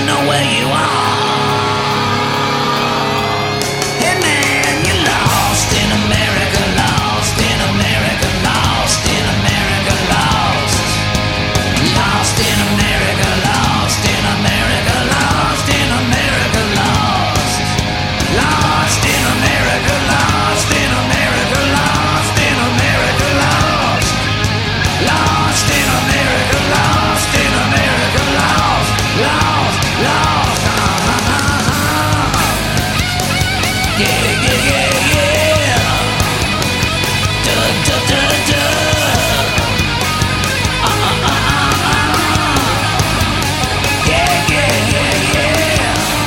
know where you are. Hey man, you're lost in America, lost in America, lost in America, lost. Lost in America, lost in America, lost in America, lost. Lost in America, lost in America, lost in America, lost. Lost in America, lost in America, lost, lost, lost. Yeah, yeah, yeah, yeah. Da, da, da, da. Yeah, yeah, yeah, yeah.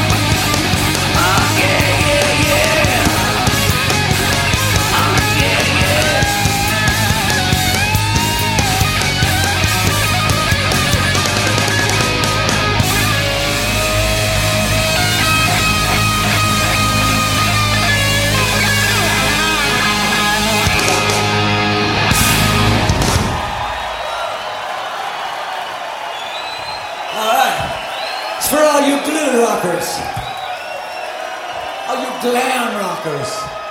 Yeah, yeah, yeah. Yeah, yeah. Alright. It's for all you glue rockers. All you glam rockers.